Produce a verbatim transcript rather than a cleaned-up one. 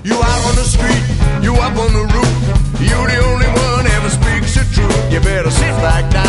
You out on the street, you up on the roof. You the only one ever speaks the truth. You better sit back down.